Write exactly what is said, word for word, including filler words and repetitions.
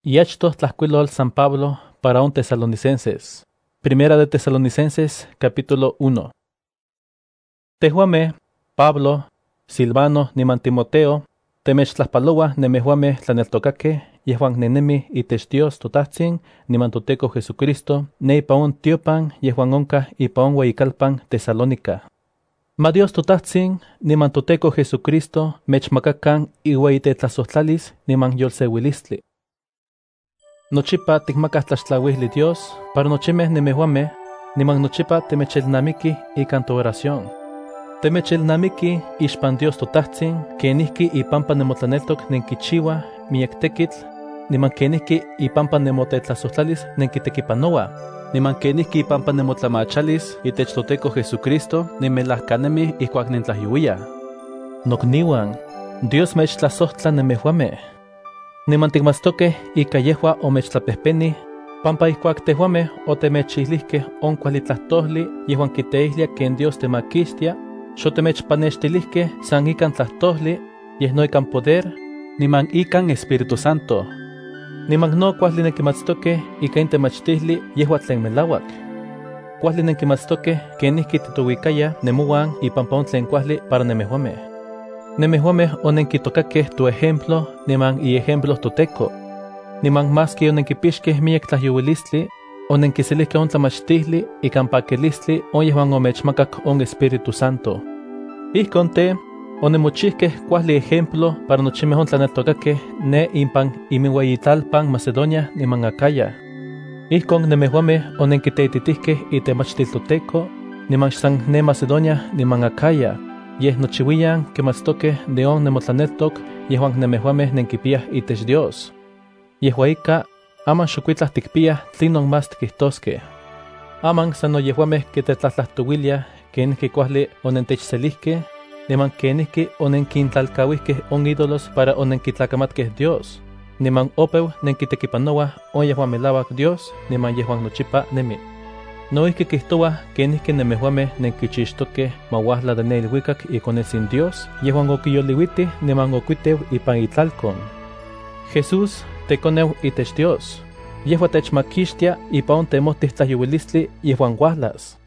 Yachto tlahcuilol San Pablo para un Tesalonicenses. Primera de Tesalonicenses, capítulo uno. Tehuame, Pablo, Silvano, niman Timoteo, temech tlaspaloa nemehuame tlaneltocaque, yehuan nenemi itech Dios totatzin, niman toteco Jesucristo, ne ipa un tiopan, yehuan onca ipa un hueyicalpan Tesalónica. Ma Dios totatzin, niman toteco Jesucristo, mechmacacan ihueyitetlazostlalis, niman yolseuilistli. Nochipa tikmacas tlaxtlauihli Dios, para nochimeh nemehuame, niman nochipa temechelnamiki ikan tu oración. Temechelnamiki ixpan Dios totatzin, kenihki ipampa nemotlaneltok nenkichiwa miek tekitl, niman kenihki ipampa nemotetlasohtlalis nenkitekipanoa, niman kenihki ipampa nemotlamachalis itech toteco Jesucristo nimelahkanemi ihkuak nentlahyuia. Nokniwan, Dios mechtlasohtla nemehuame. Niman tikmatstokeh ika yehua omechtlapehpeni, pampa ihkuak tehuame otemechihlihkeh on kuali tlahtoli yehuan kiteihlia ken Dios temakixtia, xotemechpanextilihkeh san ikan tlahtoli, yeh no ikan poder, niman ikan Espíritu Santo. Niman no kuali nenkimatstokeh ika intemachtihli yehua tlen melauak. Kuali nenkimatstokeh kenihki titowikaya nemoan ipampa on tlen kuali para nemehuame. Nemehuame onenkitokakeh tu ejemplo, niman i ejemplo toteco. Niman maski onenkipixkeh miek tlahyowilistli, onenkiselihkeh on tlamachtihli ikan pakilistli on yehuan omechmakak on Espíritu Santo. Ihkon te, onemochihkeh kuali ejemplo para nochimeh on tlaneltokakeh ne impan iminhueyitalpan Macedonia niman Acaya. Ihkon nemehuame onenkiteititihkeh itemachtil toteco, niman san ne Macedonia niman Acaya, yeh nochiuiyan kimatstokeh de on nemotlaneltok yehuan nemehuameh nenkipiah itech Dios. Yehua ika, aman xokuitlah tikpiah tlinon mas tikihtoskeh. Aman sano yehuameh kitetlatlahtowilia kenihki kuali onentechselihkeh, niman kenihki onenkintlalkauihkeh on ídolos para onenkitlakamatkeh Dios, niman opeu nenkitekipanoah on yehuan melauak Dios, niman yehuan nochipa nemi. Noihki kihtowa kenihki nemehuameh nenkichixtokeh mauahla de ne ilhuicac ikonetsin Dios, yehuan okiyoliuitih niman okuiteu ipan itlalkon. Jesús tekoneu itech Dios, yehua techmakixtia ipa on temohtih tlahyowilistli yehuan uahlas.